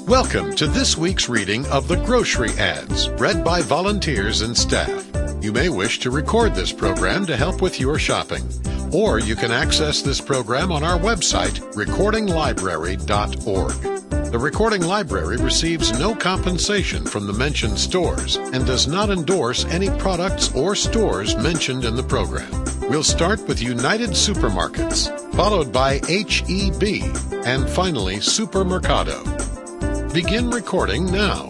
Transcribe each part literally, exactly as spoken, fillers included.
Welcome to this week's reading of the Grocery Ads, read by volunteers and staff. You may wish to record this program to help with your shopping, or you can access this program on our website, recording library dot org. The Recording Library receives no compensation from the mentioned stores and does not endorse any products or stores mentioned in the program. We'll start with United Supermarkets, followed by H E B, and finally Supermercado. Begin recording now.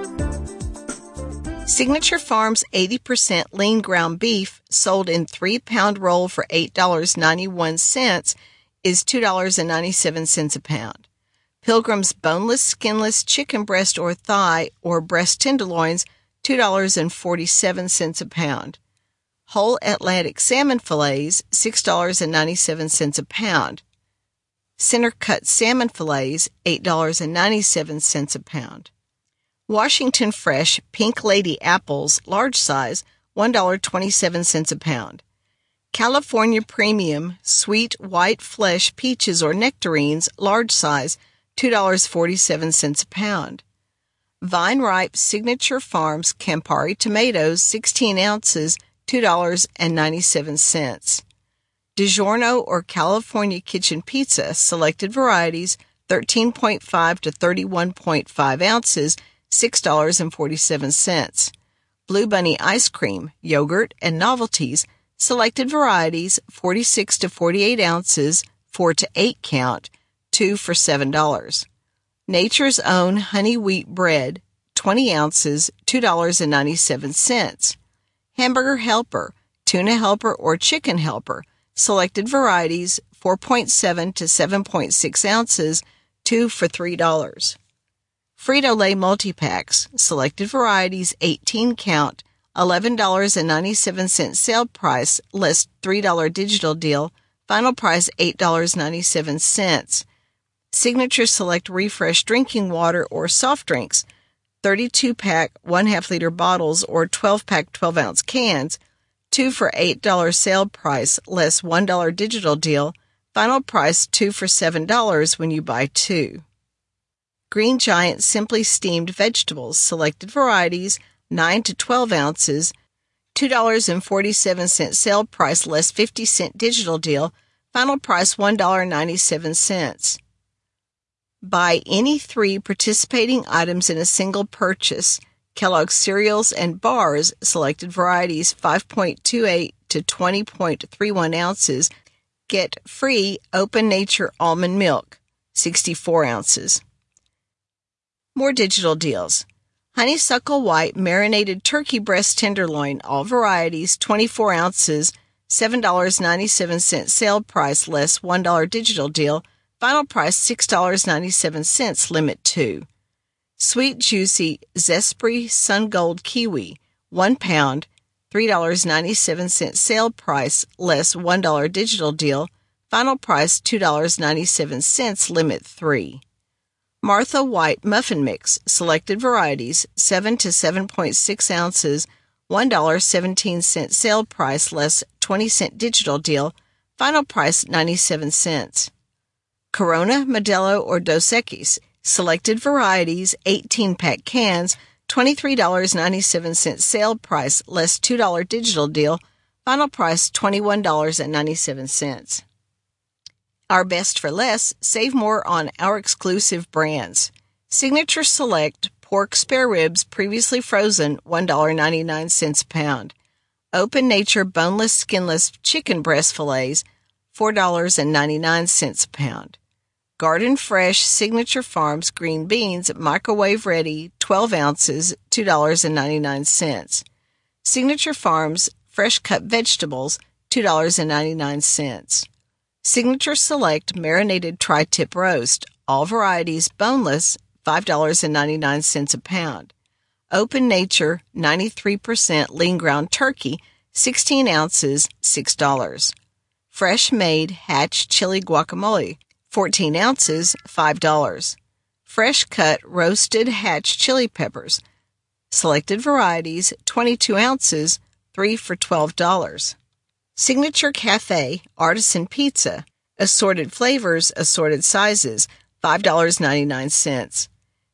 Signature Farms eighty percent lean ground beef sold in three pound roll for eight dollars and ninety-one cents is two dollars and ninety-seven cents a pound. Pilgrim's boneless, skinless chicken breast or thigh or breast tenderloins, two dollars and forty-seven cents a pound. Whole Atlantic salmon fillets, six dollars and ninety-seven cents a pound. Center cut salmon fillets, eight dollars and ninety-seven cents a pound. Washington Fresh Pink Lady apples, large size, one dollar and twenty-seven cents a pound. California Premium Sweet White Flesh peaches or nectarines, large size, two dollars and forty-seven cents a pound. Vine Ripe Signature Farms Campari tomatoes, sixteen ounces, two dollars and ninety-seven cents. DiGiorno or California Kitchen Pizza, selected varieties, thirteen point five to thirty-one point five ounces, six dollars and forty-seven cents. Blue Bunny Ice Cream, Yogurt, and Novelties, selected varieties, forty-six to forty-eight ounces, four to eight count, two for seven dollars. Nature's Own Honey Wheat Bread, twenty ounces, two dollars and ninety-seven cents. Hamburger Helper, Tuna Helper, or Chicken Helper, selected varieties, four point seven to seven point six ounces, two for three dollars. Frito-Lay Multi-Packs, selected varieties, eighteen count, eleven dollars and ninety-seven cents sale price, less three dollars digital deal, final price eight dollars and ninety-seven cents. Signature Select Refresh Drinking Water or Soft Drinks, thirty-two pack, one half liter bottles or twelve pack twelve ounce cans, two for eight dollars sale price, less one dollar digital deal, final price two for seven dollars when you buy two. Green Giant Simply Steamed Vegetables, selected varieties, nine to twelve ounces, two dollars and forty-seven cents sale price, less fifty cent digital deal, final price one dollar and ninety-seven cents. Buy any three participating items in a single purchase. Kellogg's cereals and bars, selected varieties, five point two eight to twenty point three one ounces. Get free Open Nature almond milk, sixty-four ounces. More digital deals. Honeysuckle White Marinated Turkey Breast Tenderloin, all varieties, twenty-four ounces, seven dollars and ninety-seven cents sale price, less one dollar digital deal, final price six dollars and ninety-seven cents, limit two. Sweet Juicy Zespri Sun Gold Kiwi, one pound, three dollars and ninety-seven cents sale price, less one dollar digital deal, final price two dollars and ninety-seven cents, limit three. Martha White Muffin Mix, selected varieties, seven to seven point six ounces, one dollar and seventeen cents sale price, less twenty cent digital deal, final price ninety-seven cents. Corona, Modelo, or Dos Equis, selected varieties, eighteen pack cans, twenty-three dollars and ninety-seven cents sale price, less two dollar digital deal, final price twenty-one dollars and ninety-seven cents. Our best for less, save more on our exclusive brands. Signature Select Pork Spare Ribs previously frozen, one dollar and ninety-nine cents a pound. Open Nature Boneless Skinless Chicken Breast Fillets, four dollars and ninety-nine cents a pound. Garden Fresh Signature Farms Green Beans Microwave Ready, twelve ounces, two dollars and ninety-nine cents. Signature Farms Fresh Cut Vegetables, two dollars and ninety-nine cents. Signature Select Marinated Tri-Tip Roast, all varieties boneless, five dollars and ninety-nine cents a pound. Open Nature ninety-three percent lean ground turkey, sixteen ounces, six dollars. Fresh Made Hatch Chili Guacamole, fourteen ounces, five dollars. Fresh Cut Roasted Hatch Chili Peppers, selected varieties, twenty-two ounces, three for twelve dollars. Signature Cafe Artisan Pizza, assorted flavors, assorted sizes, five dollars and ninety-nine cents.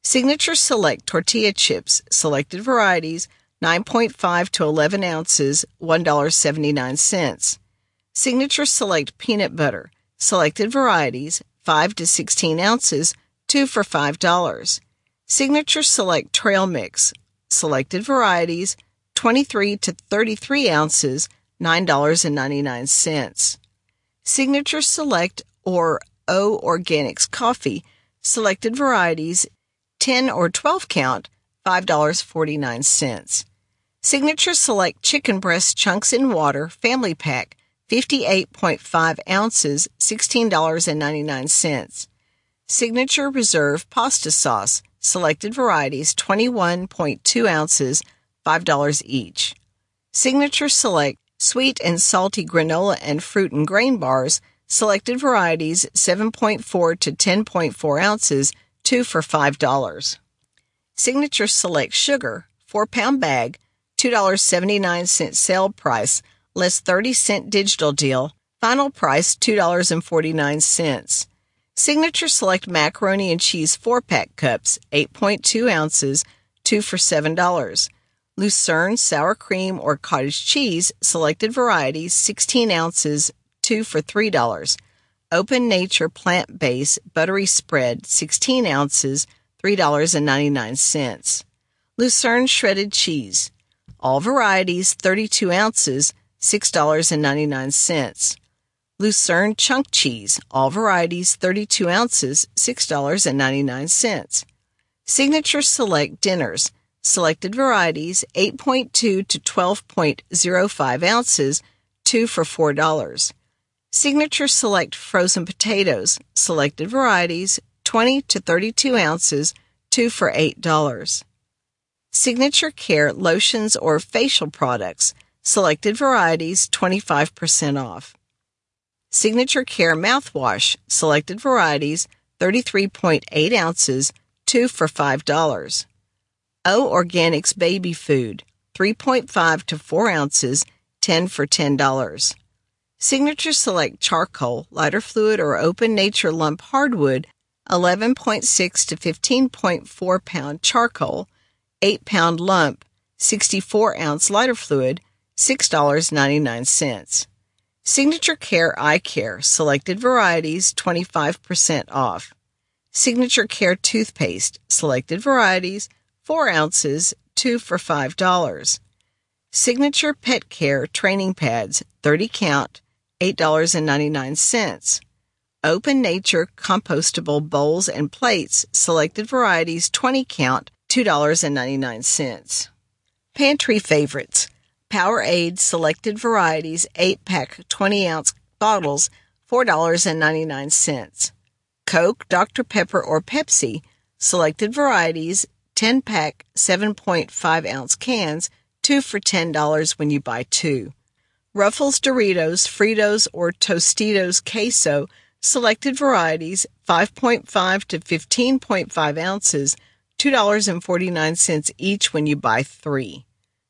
Signature Select tortilla chips, selected varieties, nine point five to eleven ounces, one dollar and seventy-nine cents. Signature Select peanut butter, selected varieties, five to sixteen ounces, two for five dollars. Signature Select trail mix, selected varieties, twenty-three to thirty-three ounces, nine dollars and ninety-nine cents. Signature Select or O Organics coffee, selected varieties, ten or twelve count, five dollars and forty-nine cents. Signature Select chicken breast chunks in water family pack, fifty-eight point five ounces, sixteen dollars and ninety-nine cents. Signature Reserve pasta sauce, selected varieties, twenty-one point two ounces, five dollars each. Signature Select sweet and salty granola and fruit and grain bars, selected varieties, seven point four to ten point four ounces, two for five dollars. Signature Select sugar, four pound bag, two dollars and seventy-nine cents sale price, less thirty cent digital deal, final price two dollars and forty-nine cents. Signature Select macaroni and cheese four pack cups, eight point two ounces, two for seven dollars. Lucerne sour cream or cottage cheese, selected varieties, sixteen ounces, two for three dollars. Open Nature plant-based buttery spread, sixteen ounces, three dollars and ninety-nine cents. Lucerne shredded cheese, all varieties, thirty-two ounces, six dollars and ninety-nine cents. Lucerne chunk cheese, all varieties, thirty-two ounces, six dollars and ninety-nine cents. Signature Select dinners, selected varieties, eight point two to twelve point zero five ounces, two for four dollars. Signature Select frozen potatoes, selected varieties, twenty to thirty-two ounces, two for eight dollars. Signature Care lotions or facial products, selected varieties, twenty-five percent off. Signature Care mouthwash, selected varieties, thirty-three point eight ounces, two for five dollars. O Organics baby food, three point five to four ounces, ten for ten dollars. Signature Select charcoal, lighter fluid or open nature lump hardwood, eleven point six to fifteen point four pound charcoal, eight pound lump, sixty-four ounce lighter fluid, six dollars and ninety-nine cents. Signature Care Eye Care, selected varieties, twenty-five percent off. Signature Care toothpaste, selected varieties, four ounces, two for five dollars. Signature Pet Care training pads, thirty count, eight dollars and ninety-nine cents. Open Nature compostable bowls and plates, selected varieties, twenty count, two dollars and ninety-nine cents. Pantry favorites, Powerade selected varieties, eight pack, twenty ounce bottles, four dollars and ninety-nine cents. Coke, Doctor Pepper, or Pepsi, selected varieties, ten pack, seven point five ounce cans, two for ten dollars when you buy two. Ruffles Doritos, Fritos, or Tostitos Queso, selected varieties, five point five to fifteen point five ounces, two dollars and forty-nine cents each when you buy three.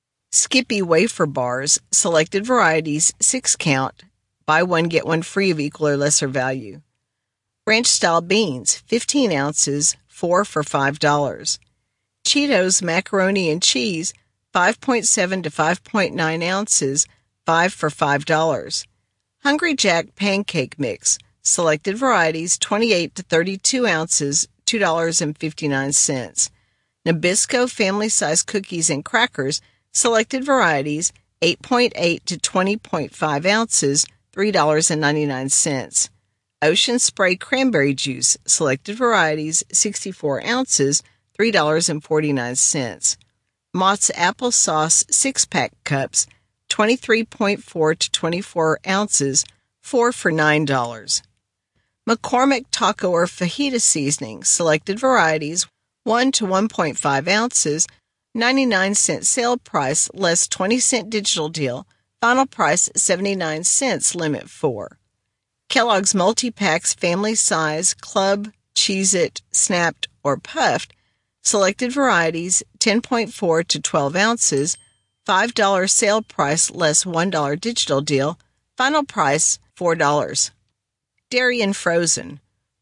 Skippy wafer bars, selected varieties, six count, buy one get one free of equal or lesser value. Ranch style beans, fifteen ounces, four for five dollars. Cheetos macaroni and cheese, five point seven to five point nine ounces, five for five dollars. Hungry Jack pancake mix, selected varieties, twenty-eight to thirty-two ounces, two dollars and fifty-nine cents. Nabisco family size cookies and crackers, selected varieties, eight point eight to twenty point five ounces, three dollars and ninety-nine cents. Ocean Spray cranberry juice, selected varieties, sixty-four ounces, three dollars and forty-nine cents. Mott's applesauce six pack cups, twenty-three point four to twenty-four ounces, four for nine dollars. McCormick taco or fajita seasoning, selected varieties, one to one point five ounces, ninety-nine cent sale price, less twenty cent digital deal, final price seventy-nine cents, limit four. Kellogg's multi-packs family size, club, Cheez-It, snapped, or puffed, selected varieties, ten point four to twelve ounces, five dollars sale price, less one dollar digital deal, final price four dollars. Dairy and frozen,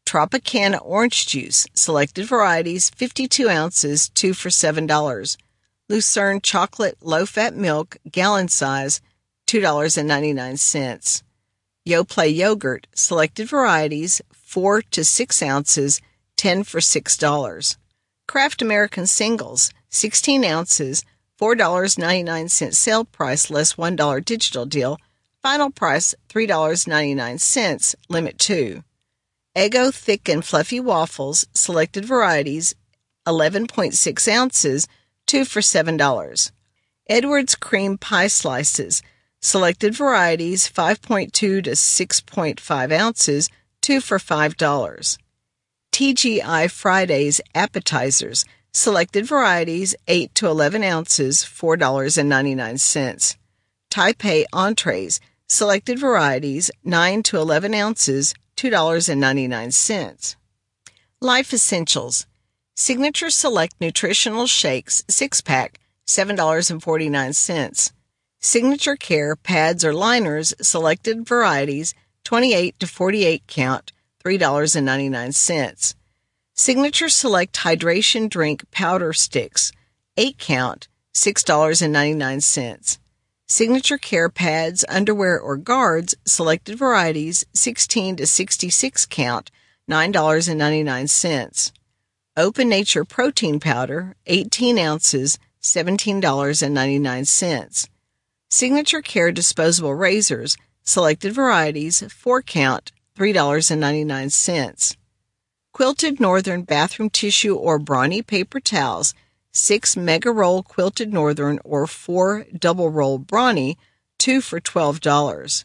Tropicana orange juice, selected varieties, fifty-two ounces, two for seven dollars. Lucerne chocolate low-fat milk, gallon size, two dollars and ninety-nine cents. Yoplait yogurt, selected varieties, four to six ounces, ten for six dollars. Kraft American singles, sixteen ounces, four dollars and ninety-nine cents sale price less one dollar digital deal. Final price, three dollars and ninety-nine cents, limit two. Eggo thick and fluffy waffles, selected varieties, eleven point six ounces, two for seven dollars. Edwards cream pie slices, selected varieties, five point two to six point five ounces, two for five dollars. T G I Fridays appetizers, selected varieties, eight to eleven ounces, four dollars and ninety-nine cents. Taipei entrees, selected varieties, nine to eleven ounces, two dollars and ninety-nine cents. Life Essentials, Signature Select Nutritional Shakes, six pack, seven dollars and forty-nine cents. Signature Care pads or liners, selected varieties, twenty-eight to forty-eight count, three dollars and ninety-nine cents. Signature Select Hydration Drink powder sticks, eight count, six dollars and ninety-nine cents. Signature Care pads, underwear or guards, selected varieties, sixteen to sixty-six count, nine dollars and ninety-nine cents. Open Nature protein powder, eighteen ounces, seventeen dollars and ninety-nine cents. Signature Care disposable razors, selected varieties, four count, three dollars and ninety-nine cents. Quilted Northern bathroom tissue or brawny paper towels, six mega roll Quilted Northern or four double roll brawny, two for twelve dollars.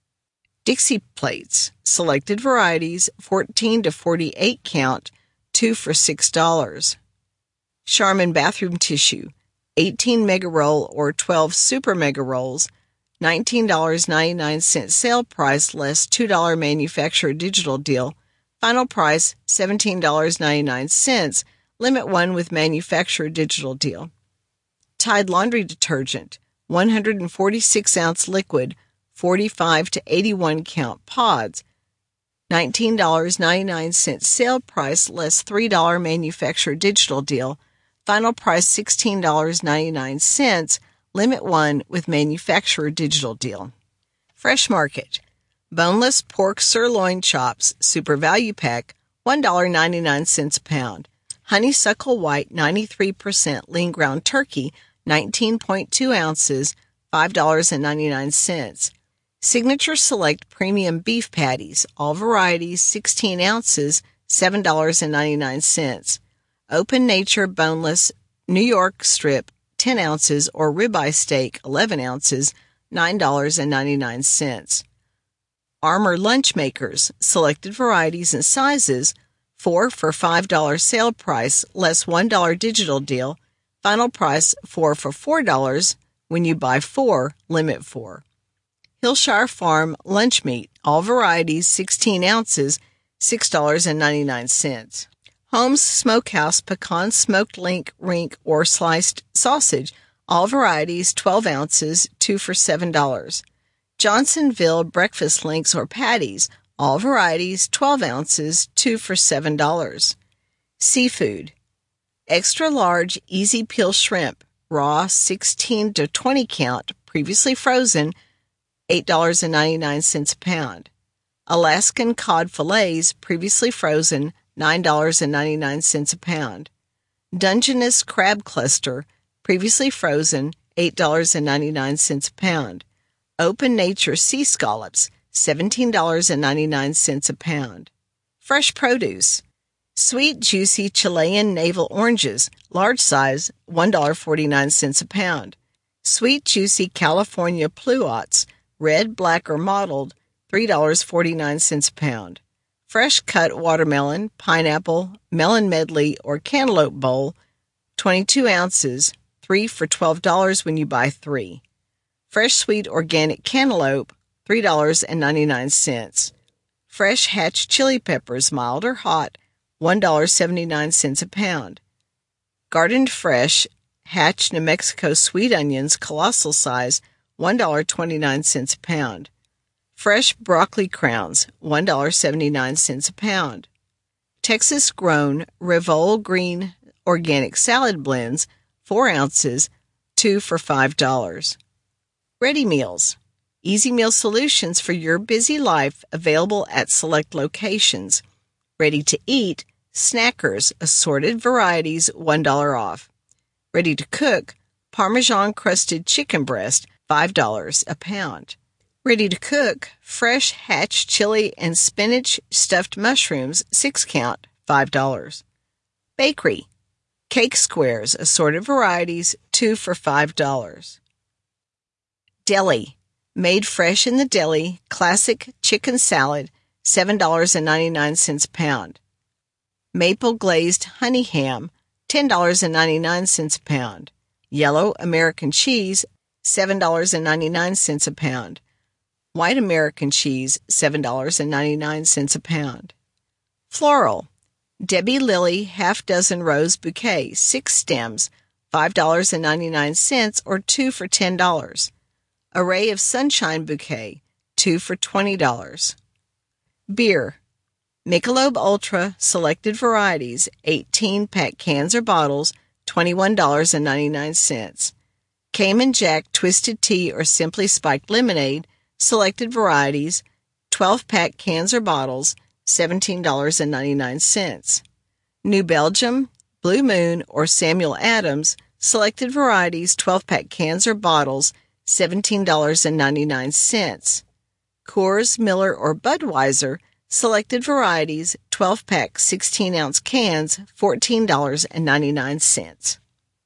Dixie plates, selected varieties, fourteen to forty-eight count, two for six dollars. Charmin bathroom tissue, eighteen mega roll or twelve super mega rolls, nineteen dollars and ninety-nine cents sale price less two dollars manufacturer digital deal. Final price, seventeen dollars and ninety-nine cents, limit one with manufacturer digital deal. Tide laundry detergent, one hundred forty-six ounce liquid, forty-five to eighty-one count pods, nineteen dollars and ninety-nine cents sale price less three dollars manufacturer digital deal. Final price, sixteen dollars and ninety-nine cents, limit one with manufacturer digital deal. Fresh Market, boneless pork sirloin chops, super value pack, one dollar and ninety-nine cents a pound. Honeysuckle white ninety-three percent lean ground turkey, nineteen point two ounces, five dollars and ninety-nine cents. Signature Select premium beef patties, all varieties, sixteen ounces, seven dollars and ninety-nine cents. Open Nature boneless New York strip, ten ounces, or ribeye steak, eleven ounces, nine dollars and ninety-nine cents. Armor lunch makers, selected varieties and sizes, four for five dollars sale price, less one dollar digital deal. Final price, four for four dollars. When you buy four, limit four. Hillshire Farm lunch meat, all varieties, sixteen ounces, six dollars and ninety-nine cents. Holmes Smokehouse pecan smoked link, rink, or sliced sausage, all varieties, twelve ounces, two for seven dollars. Johnsonville breakfast links or patties, all varieties, twelve ounces, two for seven dollars. Seafood, extra large easy peel shrimp, raw, sixteen to twenty count, previously frozen, eight dollars and ninety-nine cents a pound. Alaskan cod fillets, previously frozen, nine dollars and ninety-nine cents a pound. Dungeness crab cluster, previously frozen, eight dollars and ninety-nine cents a pound. Open Nature sea scallops, seventeen dollars and ninety-nine cents a pound. Fresh produce, sweet juicy Chilean navel oranges, large size, one dollar and forty-nine cents a pound. Sweet juicy California pluots, red, black, or mottled, three dollars and forty-nine cents a pound. Fresh cut watermelon, pineapple, melon medley, or cantaloupe bowl, twenty-two ounces, three for twelve dollars when you buy three. Fresh sweet organic cantaloupe, three dollars and ninety-nine cents. Fresh Hatch chili peppers, mild or hot, one dollar and seventy-nine cents a pound. Gardened fresh Hatch New Mexico sweet onions, colossal size, one dollar and twenty-nine cents a pound. Fresh broccoli crowns, one dollar and seventy-nine cents a pound. Texas-grown Revol Green Organic Salad Blends, four ounces, two for five dollars. Ready Meals. Easy meal solutions for your busy life, available at select locations. Ready to eat, Snackers, assorted varieties, one dollar off. Ready to cook, Parmesan-crusted chicken breast, five dollars a pound. Ready to cook, fresh Hatch chili and spinach stuffed mushrooms, six count, five dollars. Bakery. Cake squares, assorted varieties, two for five dollars. Deli. Made fresh in the deli, classic chicken salad, seven dollars and ninety-nine cents a pound. Maple glazed honey ham, ten dollars and ninety-nine cents a pound. Yellow American cheese, seven dollars and ninety-nine cents a pound. White American cheese, seven dollars and ninety-nine cents a pound. Floral. Debbie Lily half dozen rose bouquet, six stems, five dollars and ninety-nine cents or two for ten dollars. Array of Sunshine Bouquet, two for twenty dollars. Beer. Michelob Ultra selected varieties, eighteen pack cans or bottles, twenty-one dollars and ninety-nine cents. Cayman Jack Twisted Tea or Simply Spiked Lemonade, selected varieties, twelve pack cans or bottles, seventeen dollars and ninety-nine cents. New Belgium, Blue Moon, or Samuel Adams, selected varieties, twelve pack cans or bottles, seventeen dollars and ninety-nine cents. Coors, Miller, or Budweiser, selected varieties, twelve pack sixteen ounce cans, fourteen dollars and ninety-nine cents.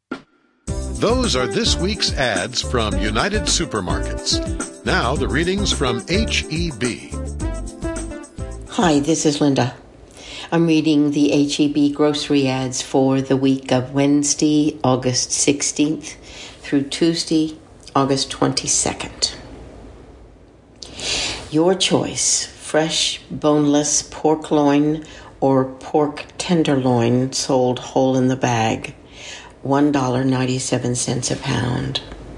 Those are this week's ads from United Supermarkets. Now the readings from H E B. Hi, this is Linda. I'm reading the H E B grocery ads for the week of Wednesday, August sixteenth through Tuesday, August twenty-second. Your choice: fresh, boneless pork loin or pork tenderloin sold whole in the bag, one dollar and ninety-seven cents a pound.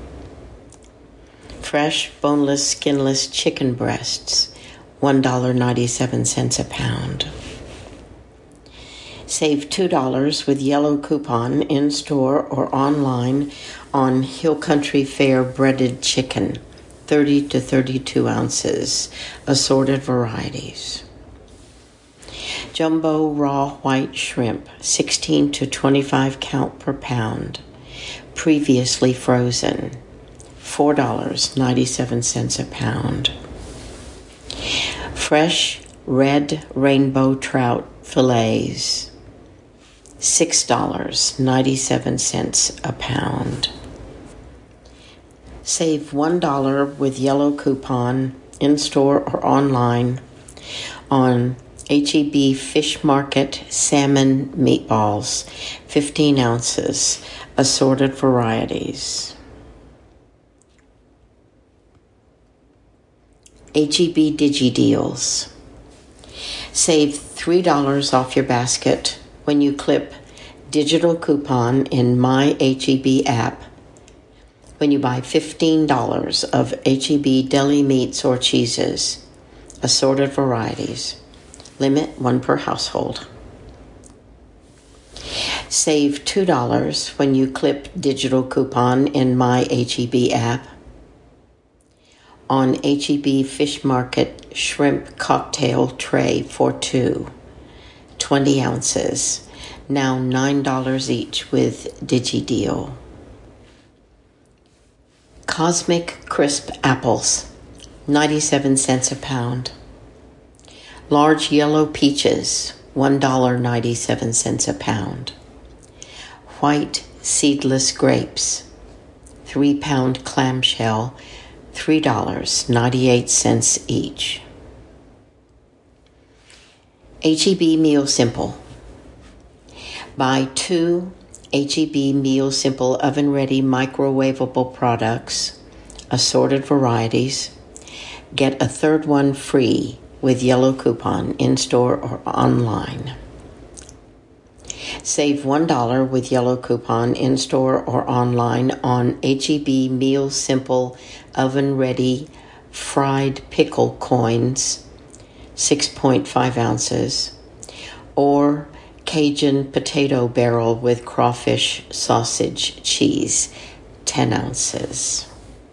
Fresh, boneless, skinless chicken breasts, one dollar and ninety-seven cents a pound. Save two dollars with yellow coupon in-store or online on Hill Country Fare breaded chicken, thirty to thirty-two ounces, assorted varieties. Jumbo raw white shrimp, sixteen to twenty-five count per pound, previously frozen, four dollars and ninety-seven cents a pound. Fresh red rainbow trout fillets, six dollars and ninety-seven cents a pound. Save one dollar with yellow coupon in-store or online on H E B Fish Market salmon meatballs, fifteen ounces, assorted varieties. H E B Digi Deals. Save three dollars off your basket when you clip digital coupon in My H E B app when you buy fifteen dollars of H E B deli meats or cheeses, assorted varieties. Limit one per household. Save two dollars when you clip digital coupon in My H E B app on H E B Fish Market shrimp cocktail tray for two, twenty ounces, now nine dollars each with DigiDeal. Cosmic Crisp Apples, ninety-seven cents a pound. Large yellow peaches, one dollar and ninety-seven cents a pound. White seedless grapes, three pound clamshell, three dollars and ninety-eight cents each. H E B Meal Simple. Buy two H E B Meal Simple oven-ready microwavable products, assorted varieties. Get a third one free with yellow coupon in-store or online. Save one dollar with yellow coupon in-store or online on H E B Meal Simple oven-ready fried pickle coins, six point five ounces, or Cajun potato barrel with crawfish sausage cheese, ten ounces.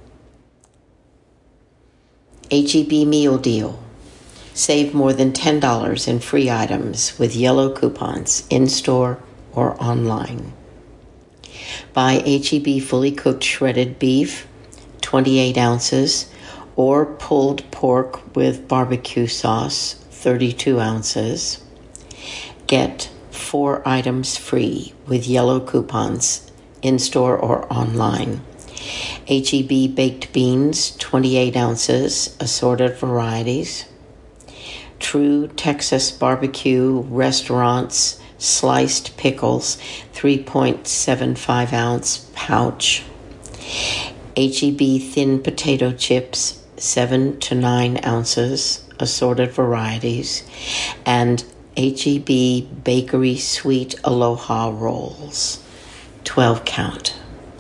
H E B Meal Deal. Save more than ten dollars in free items with yellow coupons in-store or online. Buy H E B fully cooked shredded beef, twenty-eight ounces, or pulled pork with barbecue sauce, thirty-two ounces. Get four items free with yellow coupons in-store or online. H E B baked beans, twenty-eight ounces, assorted varieties. True Texas Barbecue Restaurants sliced pickles, three point seven five ounce pouch. H E B thin potato chips, seven to nine ounces, assorted varieties. And H E B Bakery Sweet Aloha Rolls, twelve count.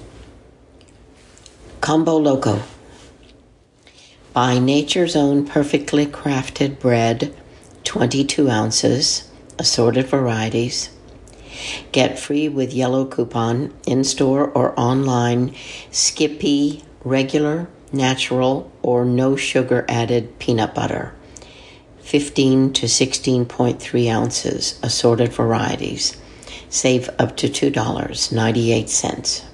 Combo Loco. Buy Nature's Own perfectly crafted bread, twenty-two ounces, assorted varieties. Get free with yellow coupon in-store or online Skippy regular, natural, or no sugar added peanut butter, fifteen to sixteen point three ounces, assorted varieties. Save up to two dollars and ninety-eight cents.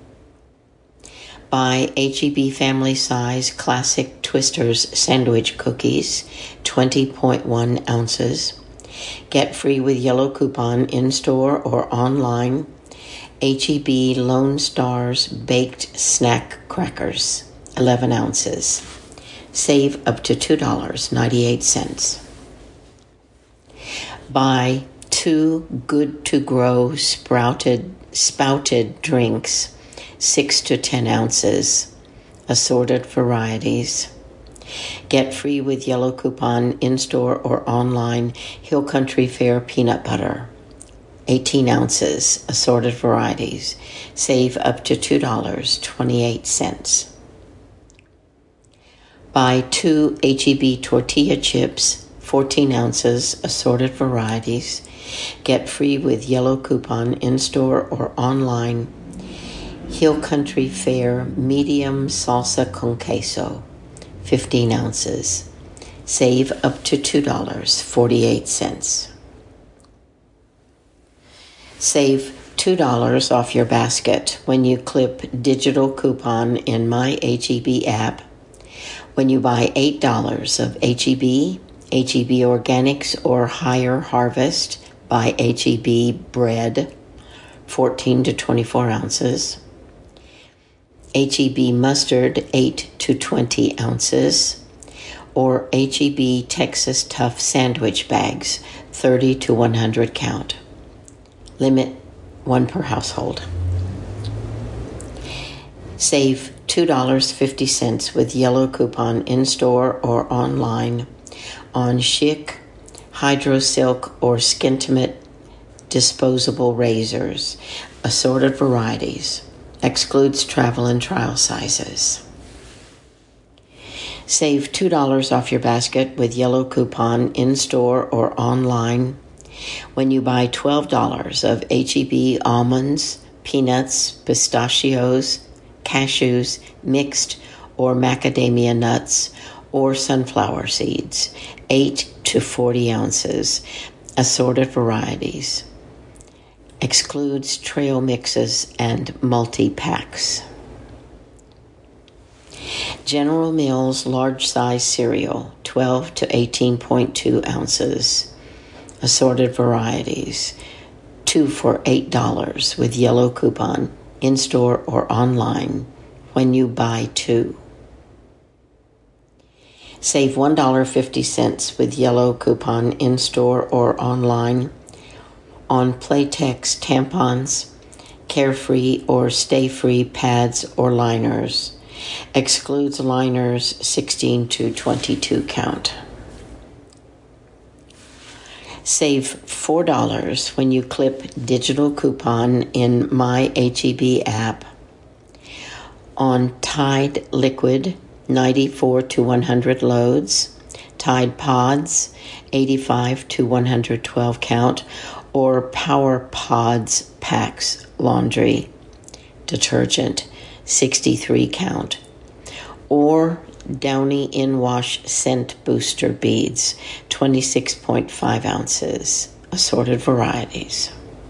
Buy H E B family size classic Twister's sandwich cookies, twenty point one ounces. Get free with yellow coupon in-store or online H E B Lone Stars baked snack crackers, eleven ounces. Save up to two dollars and ninety-eight cents. Buy two Good to Grow sprouted spouted drinks, six to ten ounces, assorted varieties. Get free with yellow coupon in-store or online Hill Country Fair peanut butter, eighteen ounces, assorted varieties. Save up to two dollars and twenty-eight cents. Buy two H E B tortilla chips, fourteen ounces, assorted varieties. Get free with yellow coupon in-store or online Hill Country Fair medium salsa con queso, fifteen ounces. Save up to two dollars and forty-eight cents. Save two dollars off your basket when you clip digital coupon in My H E B app. When you buy eight dollars of H E B, H E B Organics or Higher Harvest by H E B bread, fourteen to twenty-four ounces. H E B mustard, eight to twenty ounces, or H E B Texas Tough sandwich bags, thirty to one hundred count. Limit one per household. Save two dollars and fifty cents with yellow coupon in-store or online on Schick, Hydro Silk, or Skintimate disposable razors, assorted varieties. Excludes travel and trial sizes. Save two dollars off your basket with yellow coupon in-store or online when you buy twelve dollars of H E B almonds, peanuts, pistachios, cashews, mixed or macadamia nuts, or sunflower seeds, eight to forty ounces, assorted varieties. Excludes trail mixes and multi-packs. General Mills large size cereal, twelve to eighteen point two ounces, assorted varieties, two for eight dollars with yellow coupon in-store or online when you buy two. Save one dollar and fifty cents with yellow coupon in-store or online on Playtex tampons, Carefree or Stay Free pads or liners. Excludes liners sixteen to twenty-two count. Save four dollars when you clip digital coupon in My H E B app on Tide Liquid ninety-four to one hundred loads, Tide Pods, eighty-five to one hundred twelve count, or Power Pods Pax Laundry Detergent, sixty-three count, or Downy In-Wash Scent Booster Beads, twenty-six point five ounces, assorted varieties.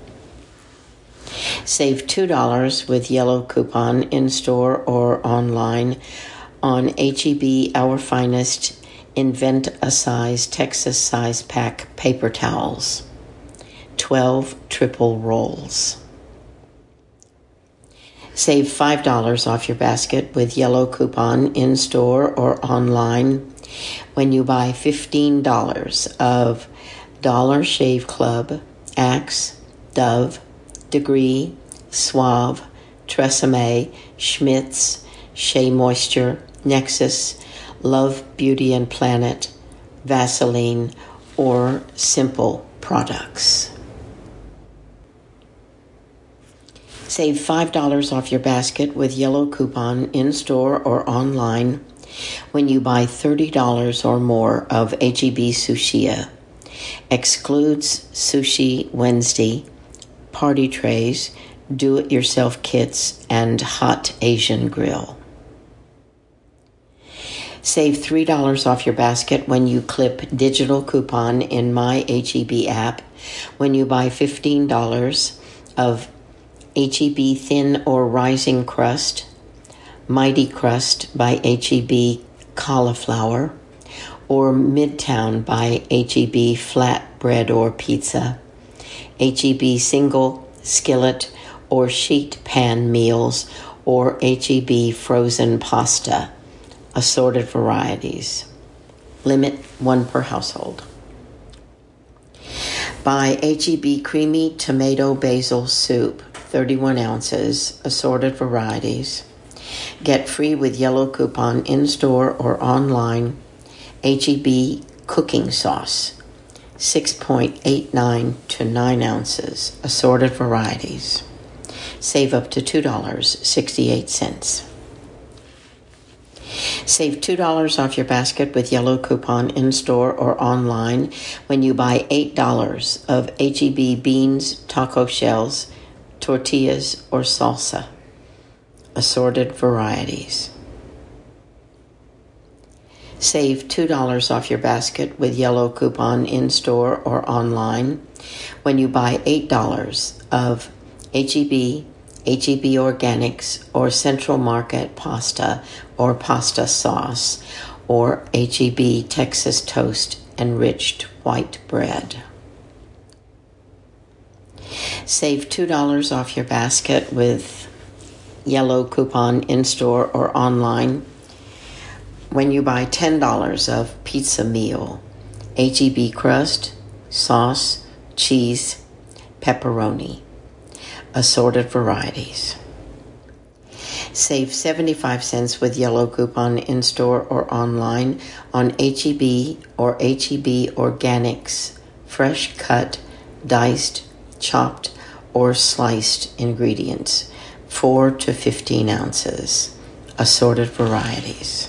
Save two dollars with yellow coupon in-store or online on H E B Our Finest Invent a Size Texas Size Pack Paper Towels, twelve triple rolls. Save five dollars off your basket with yellow coupon in-store or online when you buy fifteen dollars of Dollar Shave Club, Axe, Dove, Degree, Suave, Tresemme, Schmitz, Shea Moisture, Nexus, Love, Beauty and Planet, Vaseline, or Simple products. Save five dollars off your basket with yellow coupon in-store or online when you buy thirty dollars or more of H E B Sushia. Excludes Sushi Wednesday, party trays, do-it-yourself kits, and hot Asian grill. Save three dollars off your basket when you clip digital coupon in My H E B app when you buy fifteen dollars of H E B Thin or Rising Crust, Mighty Crust by H E B Cauliflower, or Midtown by H E B Flat Bread or Pizza, H E B Single Skillet or Sheet Pan Meals, or H E B Frozen Pasta, assorted varieties. Limit one per household. Buy H E B Creamy Tomato Basil Soup, thirty-one ounces, assorted varieties. Get free with yellow coupon in-store or online. H E B Cooking Sauce, six point eight nine to nine ounces, assorted varieties. Save up to two dollars and sixty-eight cents. Save two dollars off your basket with yellow coupon in-store or online when you buy eight dollars of H E B beans, taco shells, tortillas, or salsa, assorted varieties. Save two dollars off your basket with yellow coupon in-store or online when you buy eight dollars of H E B, H E B Organics, or Central Market pasta or pasta sauce, or H E B Texas Toast Enriched White Bread. Save two dollars off your basket with yellow coupon in-store or online when you buy ten dollars of Pizza Meal, H E B crust, sauce, cheese, pepperoni, assorted varieties. Save seventy-five cents with yellow coupon in-store or online on H E B or H E B Organics, fresh cut, diced, chopped, or sliced ingredients, four to fifteen ounces, assorted varieties.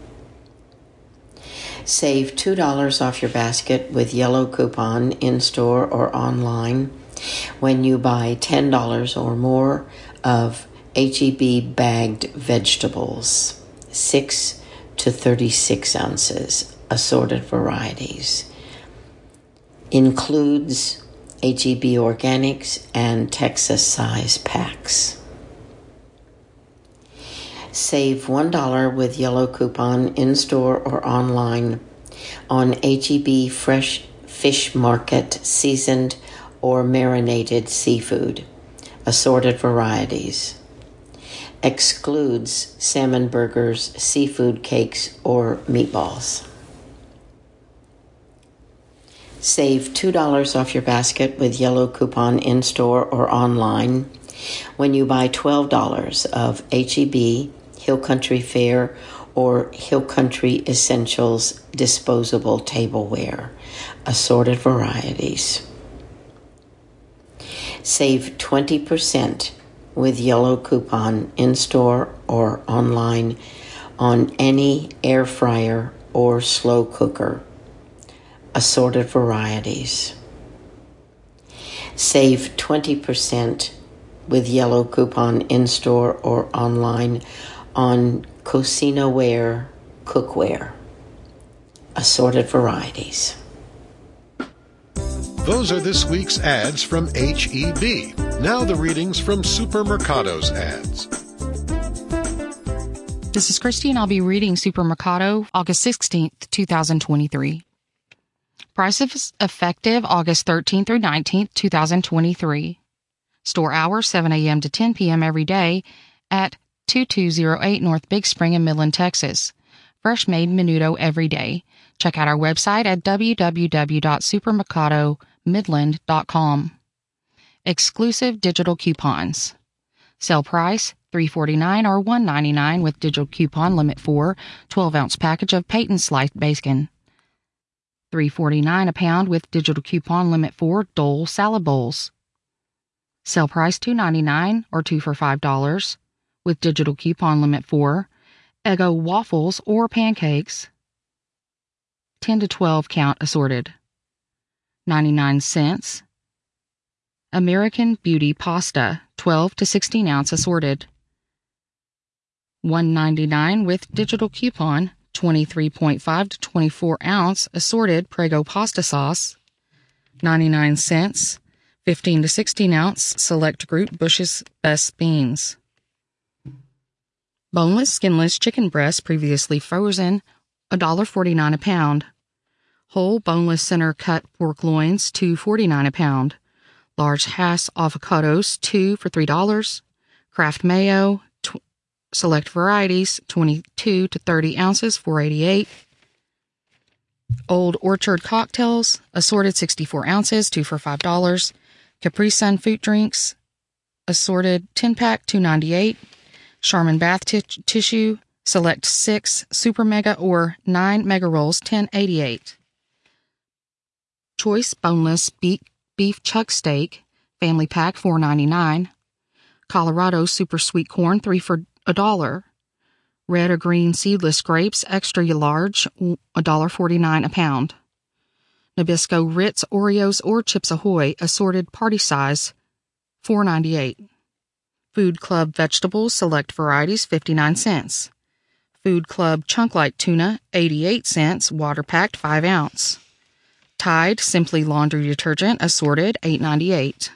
Save two dollars off your basket with yellow coupon in-store or online when you buy ten dollars or more of H E B bagged vegetables, six to thirty-six ounces, assorted varieties. Includes H E B Organics and Texas size packs. Save one dollar with yellow coupon in-store or online on H E B Fresh Fish Market seasoned or marinated seafood, assorted varieties. Excludes salmon burgers, seafood cakes, or meatballs. Save two dollars off your basket with yellow coupon in-store or online when you buy twelve dollars of H E B Hill Country Fare or Hill Country Essentials disposable tableware, assorted varieties. Save twenty percent with yellow coupon in-store or online on any air fryer or slow cooker assorted varieties. Save twenty percent with yellow coupon in-store or online on Cocina-ware cookware, assorted varieties. Those are this week's ads from H E B. Now the readings from Supermercado's ads. This is Christy, and I'll be reading Supermercado, August sixteenth, twenty twenty-three. Prices effective August thirteenth through nineteenth, twenty twenty-three. Store hours seven a.m. to ten p.m. every day at two two zero eight North Big Spring in Midland, Texas. Fresh made menudo every day. Check out our website at w w w dot supermercado midland dot com. Exclusive digital coupons. Sale price three forty-nine or one ninety-nine with digital coupon limit for twelve ounce package of Peyton sliced bacon. three forty-nine a pound with digital coupon limit for Dole salad bowls. Sale price two ninety-nine or two for five dollars with digital coupon limit for Eggo waffles or pancakes. ten to twelve count assorted. ninety-nine cents. American Beauty pasta, twelve to sixteen ounce assorted. one ninety-nine with digital coupon, twenty-three point five to twenty-four ounce assorted Prego pasta sauce. ninety-nine cents. fifteen to sixteen ounce select group Bush's Best Beans. Boneless, skinless chicken breast previously frozen, one dollar forty-nine a pound. Whole boneless center cut pork loins, two forty-nine a pound. Large Hass avocados, two for three dollars. Kraft mayo, tw- select varieties, twenty-two to thirty ounces, four eighty-eight. Old Orchard cocktails, assorted sixty-four ounces, two for five dollars. Capri Sun fruit drinks, assorted ten pack, two ninety-eight. Charmin bath t- tissue, select six super mega or nine mega rolls, ten eighty-eight. Choice boneless beef beef chuck steak, family pack, four ninety-nine. Colorado super sweet corn, three for a dollar. Red or green seedless grapes, extra large, one dollar forty-nine a pound. Nabisco Ritz Oreos or Chips Ahoy, assorted party size, four ninety-eight. Food Club vegetables, select varieties, fifty-nine cents. Food Club Chunk Light tuna, eighty-eight cents, water packed, five ounce. Tide Simply Laundry Detergent, assorted, eight ninety-eight.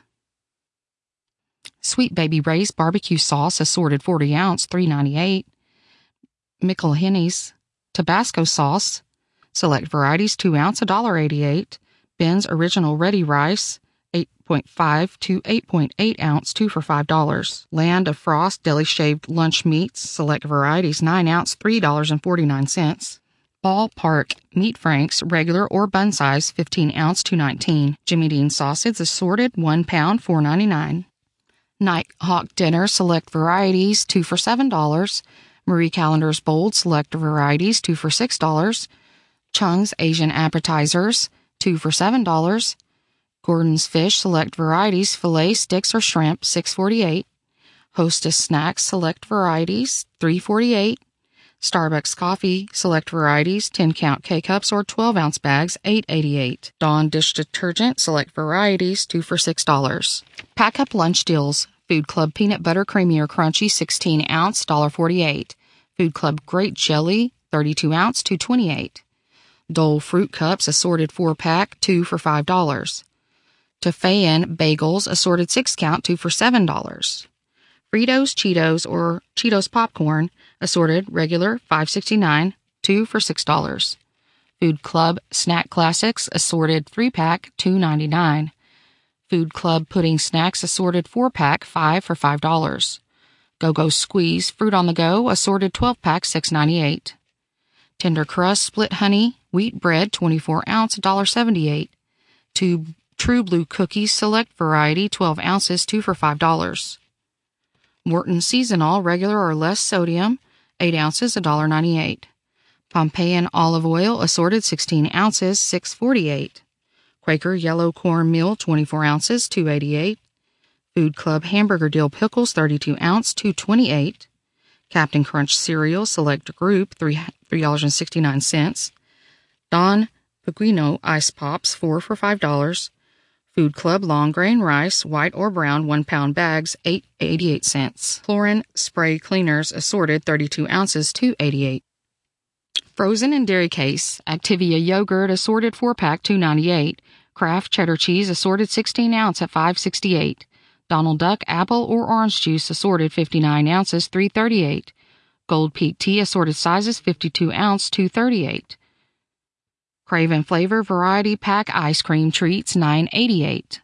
Sweet Baby Ray's barbecue sauce, assorted, forty ounce, three ninety-eight. Mickle Henny's Tabasco sauce, select varieties, two ounce, one dollar eighty-eight. Ben's Original Ready Rice, eight point five to eight point eight ounce, two for five dollars. Land of Frost Deli Shaved Lunch Meats, select varieties, nine ounce, three dollars and forty-nine cents. Ballpark Meat Franks, regular or bun size, fifteen ounce, two nineteen. Jimmy Dean sausage, assorted, one pound, four ninety-nine. Nighthawk Dinner, select varieties, two for seven dollars. Marie Callender's Bold, select varieties, two for six dollars. Chung's Asian Appetizers, two for seven dollars. Gordon's Fish, select varieties, filet, sticks, or shrimp, six forty-eight. Hostess Snacks, select varieties, three forty-eight. Starbucks Coffee, select varieties, ten count K-Cups or twelve ounce bags, eight eighty-eight. Dawn Dish Detergent, select varieties, two for six dollars. Pack Up Lunch Deals, Food Club Peanut Butter Creamy or Crunchy, sixteen ounce, one dollar forty-eight. Food Club Great Jelly, thirty-two ounce, two twenty-eight. Dole Fruit Cups, assorted four pack, two for five dollars. Tefayan Bagels, assorted six count, two for seven dollars. Fritos, Cheetos, or Cheetos Popcorn, assorted regular, five sixty-nine, two for six dollars. Food Club Snack Classics, assorted three pack, two ninety-nine. Food Club Pudding Snacks, assorted four pack, five for five dollars. Go-Go Squeeze Fruit on the Go, assorted twelve pack, six ninety-eight. Tender Crust Split Honey Wheat Bread, twenty-four ounce, one dollar seventy-eight. Two True Blue Cookies, select variety, twelve ounces, two for five dollars. Morton Seasonal, regular or less sodium, eight ounces, one dollar ninety-eight. Pompeian Olive Oil, assorted sixteen ounces, six forty-eight. Quaker Yellow Corn Meal, twenty-four ounces, two eighty-eight. Food Club Hamburger Dill Pickles, thirty-two ounce, two twenty-eight. Captain Crunch Cereal, select group, three dollars and sixty-nine cents. Dawn Pequeno Ice Pops, four for five dollars. Food Club Long Grain Rice, white or brown, one pound bags, eight eighty-eight cents. Florin Spray Cleaners, assorted, thirty-two ounces, two eighty-eight. Frozen and Dairy Case, Activia Yogurt, assorted four pack, two ninety-eight. Kraft Cheddar Cheese, assorted sixteen ounce at five sixty-eight. Donald Duck Apple or Orange Juice, assorted fifty-nine ounces, three thirty-eight. Gold Peak Tea, assorted sizes, fifty-two ounce, two thirty-eight. Craven Flavor Variety Pack Ice Cream Treats, nine eighty-eight.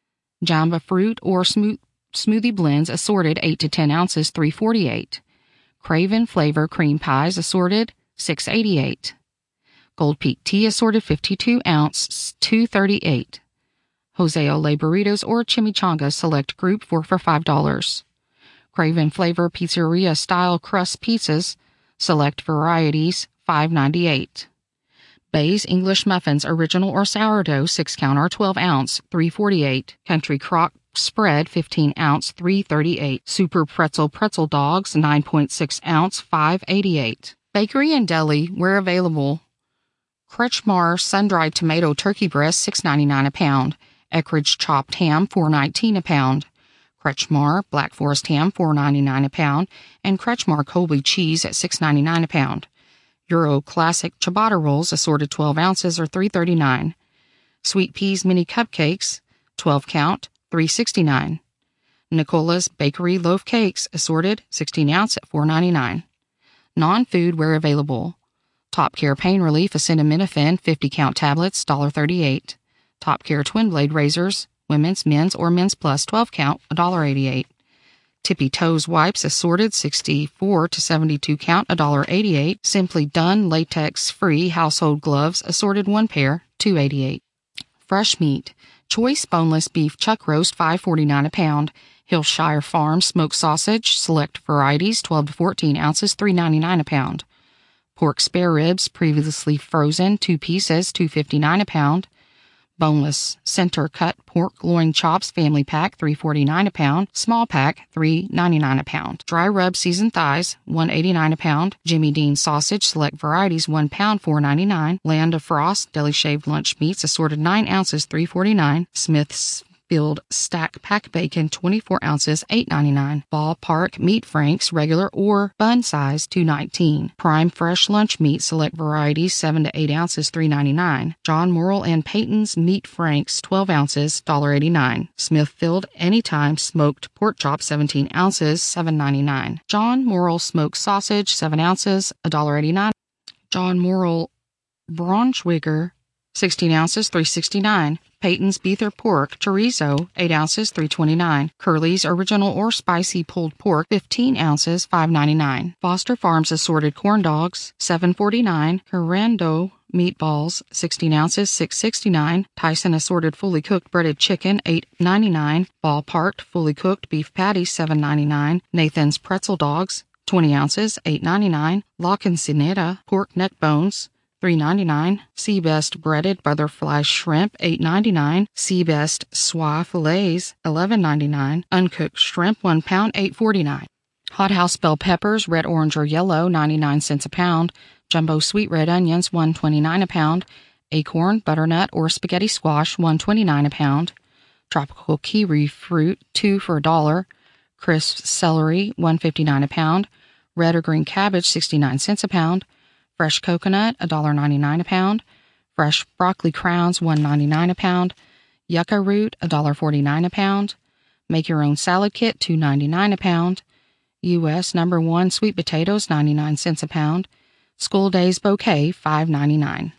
Jamba Fruit or smooth, Smoothie Blends, assorted eight to ten ounces, three forty-eight. Craven Flavor Cream Pies, assorted, six eighty-eight. Gold Peak Tea, assorted fifty-two ounce, two thirty-eight. Jose Ole Burritos or Chimichangas Select Group, four for five dollars. Craven Flavor Pizzeria Style Crust Pizzas, Select Varieties, five ninety-eight. Bay's English Muffins Original or Sourdough, six count or twelve ounce, three forty-eight. Country Crock Spread, fifteen ounce, three thirty-eight. Super Pretzel Pretzel Dogs, nine point six ounce, five eighty-eight. Bakery and Deli, where available. Kretschmar Sun-Dried Tomato Turkey Breast, six ninety-nine a pound. Eckrich Chopped Ham, four nineteen a pound. Kretschmar Black Forest Ham, four ninety-nine a pound. And Kretschmar Colby Cheese at six ninety-nine a pound. Euro Classic Ciabatta Rolls, assorted twelve ounces, or three thirty-nine. Sweet Peas Mini Cupcakes, twelve count, three sixty-nine. Nicola's Bakery Loaf Cakes, assorted sixteen ounce at four ninety-nine. Non-food where available. Top Care Pain Relief Acetaminophen fifty count tablets, one thirty-eight. Top Care Twin Blade Razors, women's, men's, or men's plus twelve count, one eighty-eight. Tippy Toes Wipes, assorted sixty-four to seventy-two count, one eighty-eight. Simply Done Latex Free Household Gloves, assorted one pair, two eighty-eight. Fresh Meat, Choice Boneless Beef Chuck Roast, five forty-nine a pound. Hillshire Farm Smoked Sausage, Select Varieties, twelve to fourteen ounces, three ninety-nine a pound. Pork Spare Ribs, previously frozen, two pieces, two fifty-nine a pound. Boneless Center Cut Pork Loin Chops Family Pack, three forty-nine a pound. Small Pack, three ninety-nine a pound. Dry Rub Seasoned Thighs, one eighty-nine a pound. Jimmy Dean Sausage Select Varieties, one pound, four ninety-nine. Land of Frost Deli Shaved Lunch Meats, assorted nine ounces, three forty-nine. Smith's Field Stack Pack Bacon, twenty-four ounces, eight ninety-nine. Ballpark Meat Franks, regular or bun size, two nineteen. Prime Fresh Lunch Meat Select Varieties, seven to eight ounces, three ninety-nine. John Morrill and Peyton's Meat Franks, twelve ounces, one eighty-nine. Smithfield Anytime Smoked Pork Chop, seventeen ounces, seven ninety-nine. John Morrill Smoked Sausage, seven ounces, one eighty-nine. John Morrill Braunschweiger, sixteen ounces, three sixty-nine. Peyton's Beether Pork Chorizo, eight ounces, three twenty-nine. Curly's Original or Spicy Pulled Pork, fifteen ounces, five ninety-nine. Foster Farms Assorted Corn Dogs, seven forty-nine. Carando Meatballs, sixteen ounces, six sixty-nine. Tyson Assorted Fully Cooked Breaded Chicken, eight ninety-nine. Ballpark Fully Cooked Beef Patties, seven ninety-nine. Nathan's Pretzel Dogs, twenty ounces, eight ninety-nine. La Quinceañera Pork Neck Bones, three ninety-nine. Seabest Breaded Butterfly Shrimp, eight ninety-nine. Seabest Soie Fillets, eleven ninety-nine. Uncooked Shrimp, one pound, eight forty-nine. Hot House Bell Peppers, red, orange, or yellow, ninety-nine cents a pound. Jumbo Sweet Red Onions, one twenty-nine a pound. Acorn, Butternut, or Spaghetti Squash, one twenty-nine a pound. Tropical Kiwi Fruit, two for a dollar. Crisp Celery, one fifty-nine a pound. Red or green cabbage, sixty-nine cents a pound. Fresh coconut, one ninety-nine a pound. Fresh broccoli crowns, one ninety-nine a pound. Yucca root, one forty-nine a pound. Make your own salad kit, two ninety-nine a pound. U S number one sweet potatoes, ninety-nine cents a pound. School Days Bouquet, five ninety-nine.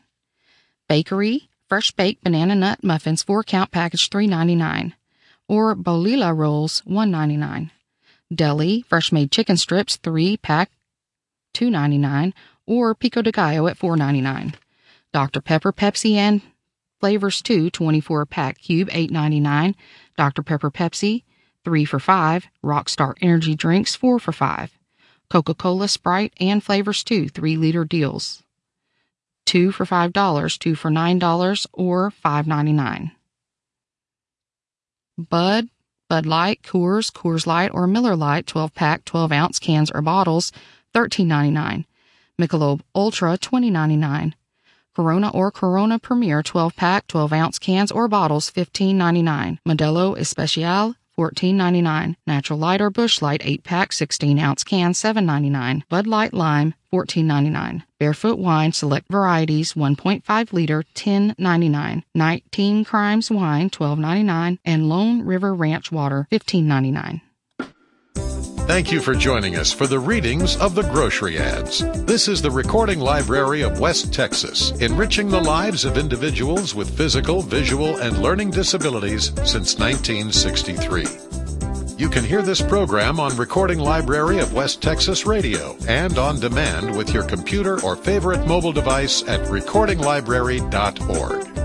Bakery, fresh baked banana nut muffins, four count package, three ninety-nine. Or Bolila rolls, one ninety-nine. Deli, fresh made chicken strips, three pack, two ninety-nine. Or Pico de Gallo at four ninety-nine. Doctor Pepper Pepsi and Flavors two, twenty-four pack cube, eight ninety-nine. Doctor Pepper Pepsi, three for five. Rockstar Energy Drinks, four for five. Coca-Cola, Sprite, and Flavors two, three liter deals. two for five dollars, two for nine dollars, or five ninety-nine. Bud, Bud Light, Coors, Coors Light, or Miller Lite, twelve pack, twelve ounce cans or bottles, thirteen ninety-nine. Michelob Ultra, twenty ninety-nine. Corona or Corona Premier twelve pack, twelve ounce cans or bottles, fifteen ninety-nine. Modelo Especial, fourteen ninety-nine. Natural Light or Busch Light eight pack, sixteen ounce can, seven ninety-nine. Bud Light Lime, fourteen ninety-nine. Barefoot Wine select varieties, one point five liter, ten ninety-nine. nineteen Crimes Wine, twelve ninety-nine, and Lone River Ranch Water, fifteen ninety-nine. Thank you for joining us for the readings of the grocery ads. This is the Recording Library of West Texas, enriching the lives of individuals with physical, visual, and learning disabilities since nineteen sixty-three. You can hear this program on Recording Library of West Texas Radio and on demand with your computer or favorite mobile device at recording library dot org.